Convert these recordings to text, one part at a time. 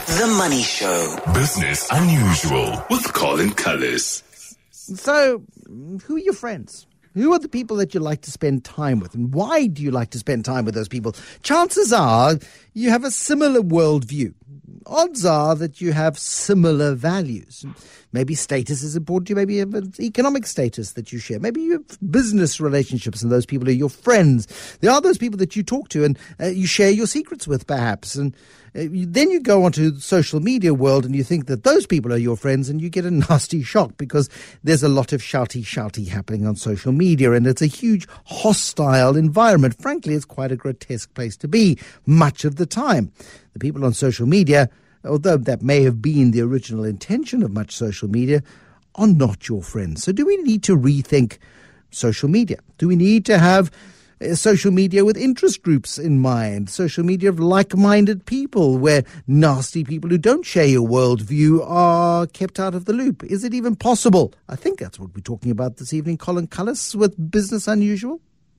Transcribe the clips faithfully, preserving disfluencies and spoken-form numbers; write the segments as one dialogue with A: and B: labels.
A: The Money Show.
B: Business Unusual with Colin Cullis.
C: So, who are your friends? Who are the people that you like to spend time with? And why do you like to spend time with those people? Chances are you have a similar worldview. Odds are that you have similar values. Maybe status is important to you. Maybe you have an economic status that you share. Maybe you have business relationships and those people are your friends. There are those people that you talk to and uh, you share your secrets with, perhaps. And uh, you, then you go onto the social media world and you think that those people are your friends and you get a nasty shock because there's a lot of shouty, shouty happening on social media and it's a huge hostile environment. Frankly, it's quite a grotesque place to be much of the time. The people on social media, although that may have been the original intention of much social media, are not your friends. So do we need to rethink social media? Do we need to have uh, social media with interest groups in mind? Social media of like-minded people where nasty people who don't share your worldview are kept out of the loop? Is it even possible? I think that's what we're talking about this evening. Colin Cullis with Business Unusual.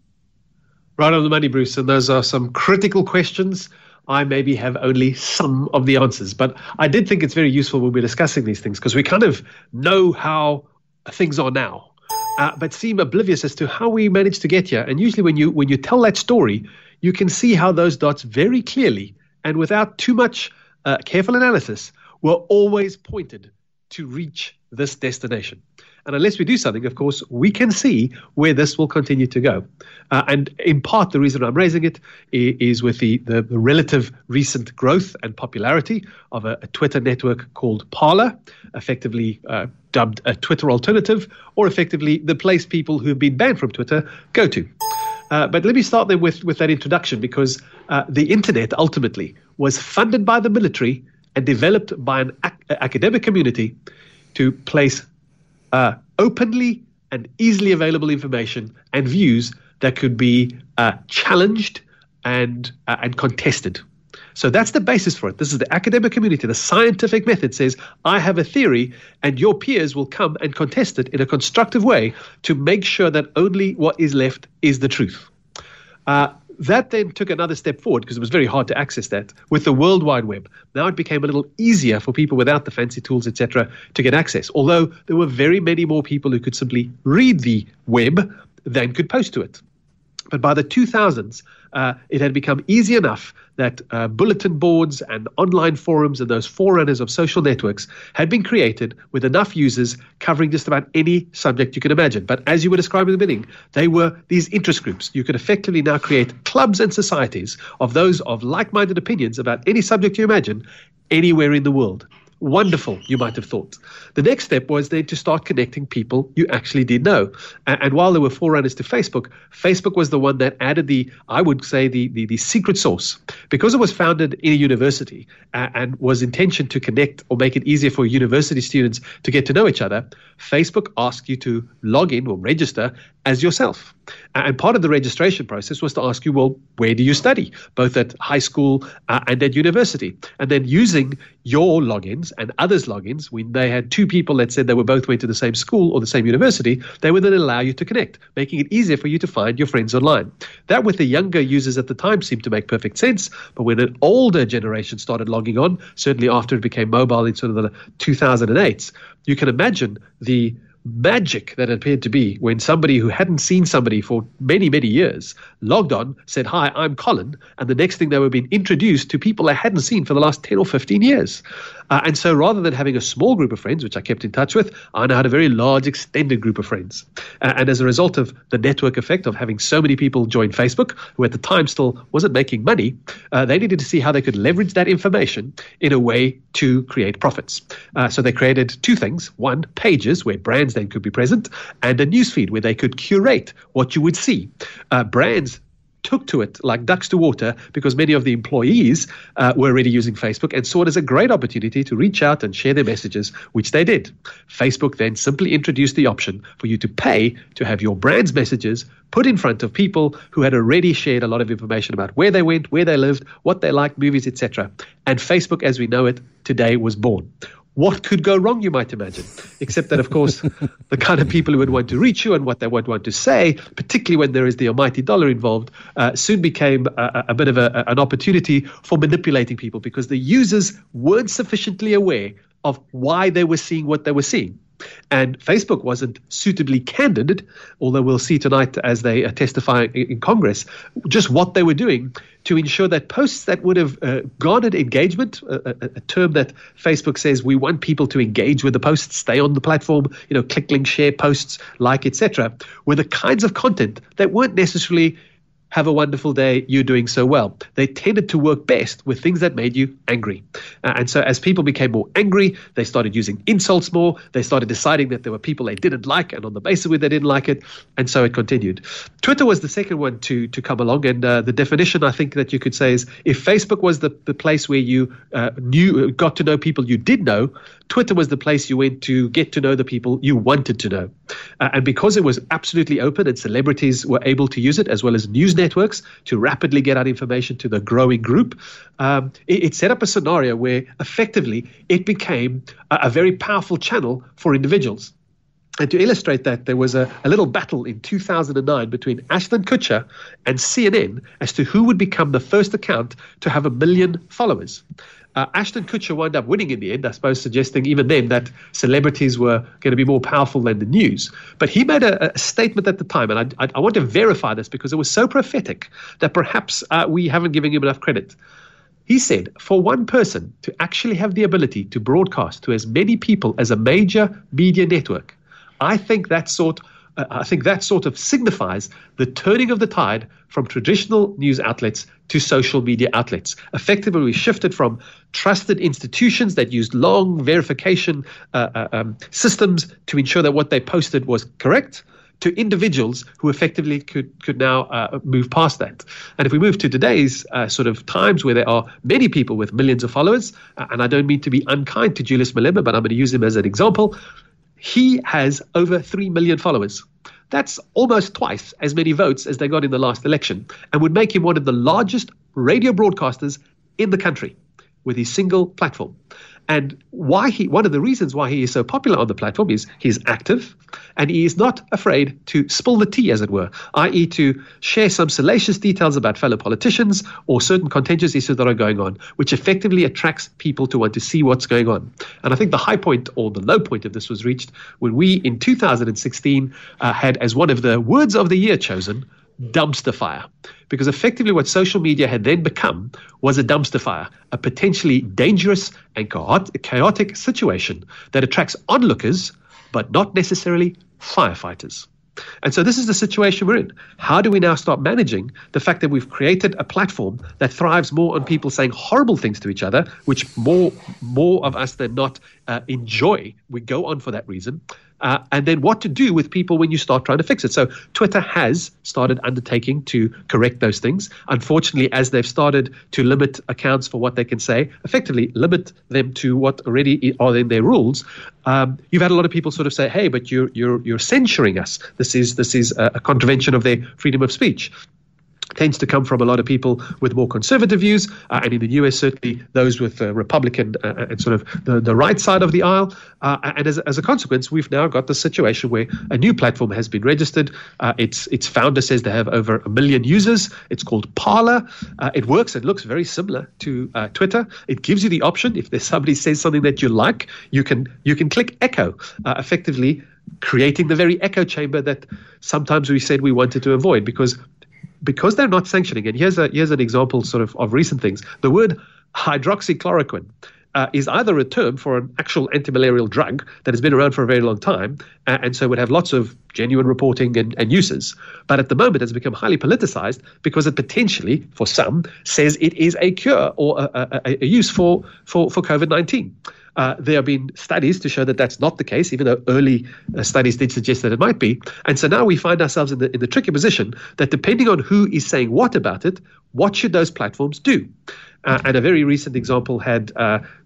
D: Right on the money, Bruce, and those are some critical questions. I maybe have only some of the answers, but I did think it's very useful when we're discussing these things because we kind of know how things are now, uh, but seem oblivious as to how we managed to get here. And usually when you when you tell that story, you can see how those dots very clearly and without too much uh, careful analysis were always pointed to reach this destination. And unless we do something, of course, we can see where this will continue to go. Uh, and in part, the reason I'm raising it is, is with the, the, the relative recent growth and popularity of a, a Twitter network called Parler, effectively uh, dubbed a Twitter alternative, or effectively the place people who have been banned from Twitter go to. Uh, but let me start then with, with that introduction, because uh, the internet ultimately was funded by the military and developed by an ac- academic community to place Uh, openly and easily available information and views that could be uh, challenged and uh, and contested. So that's the basis for it. This is the academic community. The scientific method says, I have a theory, and your peers will come and contest it in a constructive way to make sure that only what is left is the truth. Uh, That then took another step forward because it was very hard to access that with the World Wide Web. Now it became a little easier for people without the fancy tools, et cetera, to get access. Although there were very many more people who could simply read the web than could post to it. But by the two thousands, uh, it had become easy enough that uh, bulletin boards and online forums and those forerunners of social networks had been created with enough users covering just about any subject you could imagine. But as you were describing in the beginning, they were these interest groups. You could effectively now create clubs and societies of those of like-minded opinions about any subject you imagine anywhere in the world. Wonderful, you might have thought. The next step was then to start connecting people you actually did know. And, and while there were forerunners to Facebook, Facebook was the one that added the, I would say, the the, the secret sauce. Because it was founded in a university uh, and was intentioned to connect or make it easier for university students to get to know each other, Facebook asked you to log in or register as yourself. And part of the registration process was to ask you, well, where do you study? Both at high school uh, and at university. And then using your logins and others' logins, when they had two people that said they were both went to the same school or the same university, they would then allow you to connect, making it easier for you to find your friends online. That with the younger users at the time seemed to make perfect sense. But when an older generation started logging on, certainly after it became mobile in sort of the two thousand eights, you can imagine the magic that it appeared to be when somebody who hadn't seen somebody for many, many years logged on, said, hi, I'm Colin, and the next thing they were being introduced to people they hadn't seen for the last ten or fifteen years. Uh, and so rather than having a small group of friends, which I kept in touch with, I now had a very large extended group of friends. Uh, and as a result of the network effect of having so many people join Facebook, who at the time still wasn't making money, uh, they needed to see how they could leverage that information in a way to create profits. Uh, so they created two things. One, pages where brands then could be present, and a newsfeed where they could curate what you would see. Uh, brands took to it like ducks to water because many of the employees uh, were already using Facebook and saw it as a great opportunity to reach out and share their messages, which they did. Facebook then simply introduced the option for you to pay to have your brand's messages put in front of people who had already shared a lot of information about where they went, where they lived, what they liked, movies, et cetera. And Facebook, as we know it today, was born. what could go wrong, you might imagine? Except that, of course, the kind of people who would want to reach you and what they would want to say, particularly when there is the almighty dollar involved, uh, soon became a, a bit of a, an opportunity for manipulating people because the users weren't sufficiently aware of why they were seeing what they were seeing. And Facebook wasn't suitably candid, although we'll see tonight as they uh, testify in Congress, just what they were doing to ensure that posts that would have uh, garnered engagement, a, a, a term that Facebook says we want people to engage with the posts, stay on the platform, you know, click, link, share posts, like, et cetera, were the kinds of content that weren't necessarily have a wonderful day, you're doing so well. They tended to work best with things that made you angry. Uh, and so as people became more angry, they started using insults more. They started deciding that there were people they didn't like, and on the basis of it, they didn't like it. And so it continued. Twitter was the second one to, to come along. And uh, the definition I think that you could say is if Facebook was the, the place where you uh, knew, got to know people you did know, Twitter was the place you went to get to know the people you wanted to know. Uh, and because it was absolutely open and celebrities were able to use it, as well as news networks, to rapidly get out information to the growing group, um, it, it set up a scenario where effectively it became a, a very powerful channel for individuals. And to illustrate that, there was a, a little battle in two thousand nine between Ashton Kutcher and C N N as to who would become the first account to have a million followers. Uh, Ashton Kutcher wound up winning in the end, I suppose, suggesting even then that celebrities were going to be more powerful than the news. But he made a, a statement at the time, and I, I, I want to verify this because it was so prophetic that perhaps uh, we haven't given him enough credit. He said, for one person to actually have the ability to broadcast to as many people as a major media network, I think that sort uh, I think that sort of signifies the turning of the tide from traditional news outlets to social media outlets. Effectively, we shifted from trusted institutions that used long verification uh, uh, um, systems to ensure that what they posted was correct, to individuals who effectively could could now uh, move past that. And if we move to today's uh, sort of times where there are many people with millions of followers, uh, and I don't mean to be unkind to Julius Malema, but I'm going to use him as an example. He has over three million followers. That's almost twice as many votes as they got in the last election, and would make him one of the largest radio broadcasters in the country with his single platform. And why he, one of the reasons why he is so popular on the platform is he's active and he is not afraid to spill the tea, as it were, that is to share some salacious details about fellow politicians or certain contentious issues that are going on, which effectively attracts people to want to see what's going on. And I think the high point or the low point of this was reached when we, in two thousand sixteen, uh, had as one of the words of the year chosen, dumpster fire. Because effectively what social media had then become was a dumpster fire, a potentially dangerous and chaotic situation that attracts onlookers, but not necessarily firefighters. And so this is the situation we're in. How do we now start managing the fact that we've created a platform that thrives more on people saying horrible things to each other, which more more of us than not uh, enjoy. We go on for that reason. Uh, and then what to do with people when you start trying to fix it. So Twitter has started undertaking to correct those things. Unfortunately, as they've started to limit accounts for what they can say, effectively limit them to what already are in their rules, um, you've had a lot of people sort of say, hey, but you're you're you're censuring us. This is this is a, a contravention of their freedom of speech. Tends to come from a lot of people with more conservative views, uh, and in the U S, certainly those with uh, Republican uh, and sort of the, the right side of the aisle. Uh, and as, as a consequence, we've now got the situation where a new platform has been registered. Uh, its its founder says they have over a million users. It's called Parler. Uh, it works and looks very similar to uh, Twitter. It gives you the option, if there's somebody says something that you like, you can you can click echo, uh, effectively creating the very echo chamber that sometimes we said we wanted to avoid, because Because they're not sanctioning, and here's a here's an example sort of of recent things. The word hydroxychloroquine uh, is either a term for an actual antimalarial drug that has been around for a very long time, uh, and so would have lots of genuine reporting and, and uses. But at the moment, it's become highly politicized because it potentially, for some, says it is a cure or a, a, a use for for for COVID nineteen. Uh, there have been studies to show that that's not the case, even though early uh, studies did suggest that it might be. And so now we find ourselves in the in the tricky position that depending on who is saying what about it, what should those platforms do? Uh, and a very recent example had uh,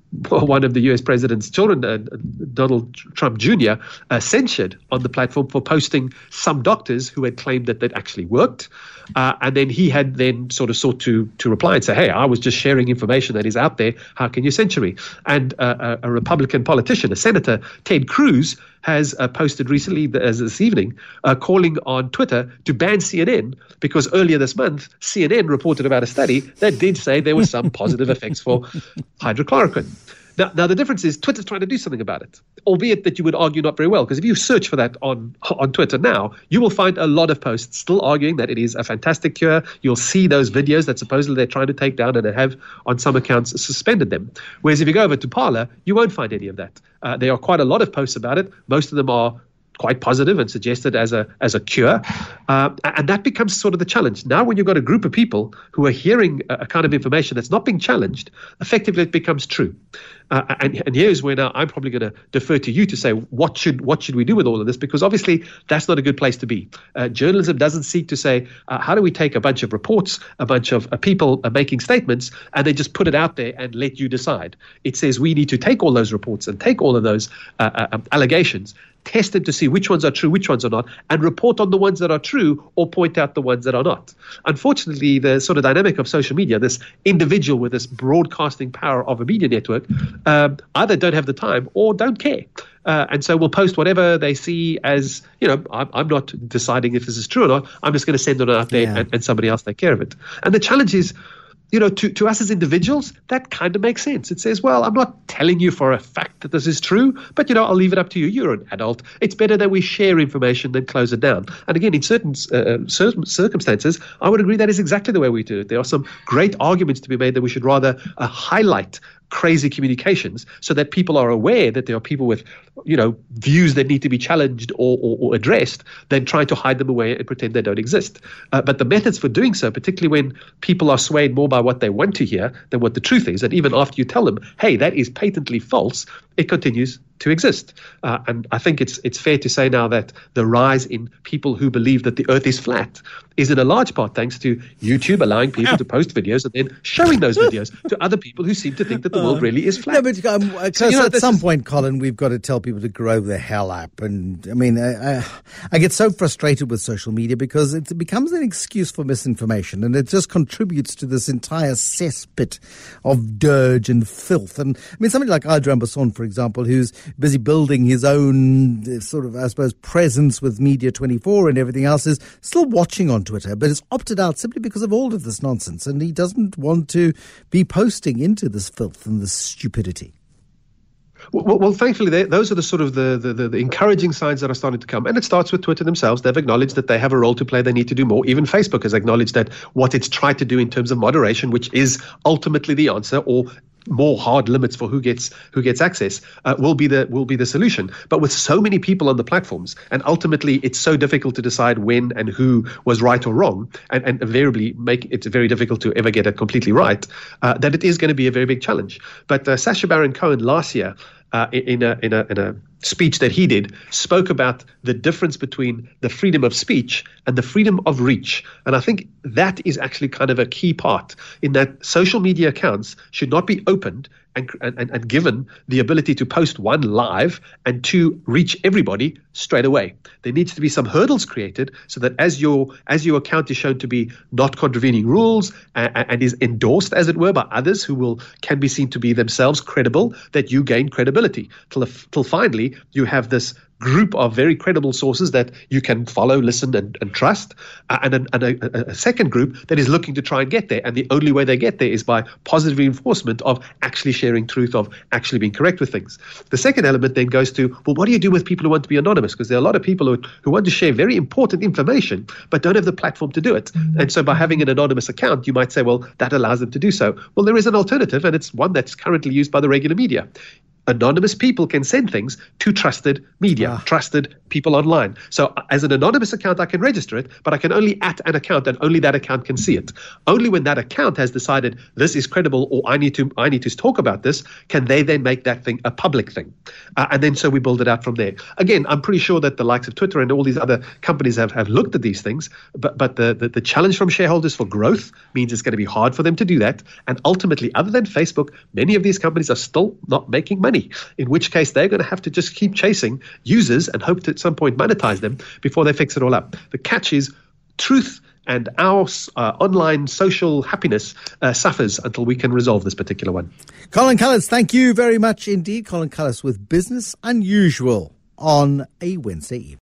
D: one of the U S president's children, uh, Donald Trump Junior, uh, censured on the platform for posting some doctors who had claimed that that actually worked. Uh, and then he had then sort of sought to to reply and say, hey, I was just sharing information that is out there. How can you censure me? And uh, a, a Republican politician, a Senator, Ted Cruz, has uh, posted recently, as this evening, uh, calling on Twitter to ban C N N because earlier this month, C N N reported about a study that did say there were some positive effects for hydrochloroquine. Now, now, the difference is Twitter's trying to do something about it, albeit that you would argue not very well, because if you search for that on on Twitter now, you will find a lot of posts still arguing that it is a fantastic cure. You'll see those videos that supposedly they're trying to take down, and they have, on some accounts, suspended them. Whereas if you go over to Parler, you won't find any of that. Uh, there are quite a lot of posts about it. Most of them are quite positive and suggested as a as a cure. Uh, and that becomes sort of the challenge. Now, when you've got a group of people who are hearing a, a kind of information that's not being challenged, effectively it becomes true. Uh, and, and here's where now I'm probably going to defer to you to say, what should what should we do with all of this? Because obviously that's not a good place to be. Uh, journalism doesn't seek to say, uh, how do we take a bunch of reports, a bunch of uh, people uh, making statements, and then just put it out there and let you decide. It says we need to take all those reports and take all of those uh, uh, allegations, test them to see which ones are true, which ones are not, and report on the ones that are true or point out the ones that are not. Unfortunately, the sort of dynamic of social media, this individual with this broadcasting power of a media network, um, either don't have the time or don't care. Uh, and so we'll post whatever they see as, you know, I'm, I'm not deciding if this is true or not. I'm just going to send it out there yeah. and, and somebody else take care of it. And the challenge is, you know, to, to us as individuals, that kind of makes sense. It says, well, I'm not telling you for a fact that this is true, but, you know, I'll leave it up to you. You're an adult. It's better that we share information than close it down. And again, in certain uh, certain circumstances, I would agree that is exactly the way we do it. There are some great arguments to be made that we should rather uh, highlight crazy communications so that people are aware that there are people with, you know, views that need to be challenged or, or, or addressed than trying to hide them away and pretend they don't exist. Uh, but the methods for doing so, particularly when people are swayed more by what they want to hear than what the truth is, and even after you tell them, hey, that is patently false, it continues to exist. Uh, and I think it's it's fair to say now that the rise in people who believe that the earth is flat is in a large part thanks to YouTube allowing people to post videos and then showing those videos to other people who seem to think that the world really is flat.
C: No, but um, so, you know, at some is, point, Colin, we've got to tell people to grow the hell up. And I mean, I, I, I get so frustrated with social media because it becomes an excuse for misinformation, and it just contributes to this entire cesspit of dirge and filth. And I mean, somebody like Adrian Basson, for example, who's busy building his own uh, sort of, I suppose, presence with Media twenty-four and everything else, is still watching on Twitter, but has opted out simply because of all of this nonsense, and he doesn't want to be posting into this filth and this stupidity.
D: Well, well thankfully, they, those are the sort of the, the, the encouraging signs that are starting to come. And it starts with Twitter themselves. They've acknowledged that they have a role to play. They need to do more. Even Facebook has acknowledged that what it's tried to do in terms of moderation, which is ultimately the answer, or more hard limits for who gets who gets access, uh, will be the will be the solution. But with so many people on the platforms, and ultimately it's so difficult to decide when and who was right or wrong, and, and invariably make it very difficult to ever get it completely right, uh, that it is going to be a very big challenge. But uh, Sacha Baron Cohen last year, uh, in a in a in a speech that he did, spoke about the difference between the freedom of speech and the freedom of reach. And I think that is actually kind of a key part, in that social media accounts should not be opened and, and, and given the ability to post, one, live, and two, reach everybody straight away. There needs to be some hurdles created so that as your as your account is shown to be not contravening rules and, and is endorsed, as it were, by others who will can be seen to be themselves credible, that you gain credibility. Till, till finally you have this group of very credible sources that you can follow, listen, and, and trust, uh, and, a, and a, a second group that is looking to try and get there. And the only way they get there is by positive reinforcement of actually sharing truth, of actually being correct with things. The second element then goes to, well, what do you do with people who want to be anonymous? Because there are a lot of people who, who want to share very important information, but don't have the platform to do it. Mm-hmm. And so by having an anonymous account, you might say, well, that allows them to do so. Well, there is an alternative, and it's one that's currently used by the regular media. anonymous people can send things to trusted media,
C: Ah.
D: trusted people online. So as an anonymous account, I can register it, but I can only at an account, and only that account can see it. Only when that account has decided this is credible, or I need to I need to talk about this, can they then make that thing a public thing. Uh, and then so we build it out from there. Again, I'm pretty sure that the likes of Twitter and all these other companies have, have looked at these things, but but the, the, the challenge from shareholders for growth means it's going to be hard for them to do that. And ultimately, other than Facebook, many of these companies are still not making money, in which case they're going to have to just keep chasing users and hope to at some point monetize them before they fix it all up. The catch is truth and our uh, online social happiness uh, suffers until we can resolve this particular one.
C: Colin Cullis, thank you very much indeed. Colin Cullis with Business Unusual on a Wednesday evening.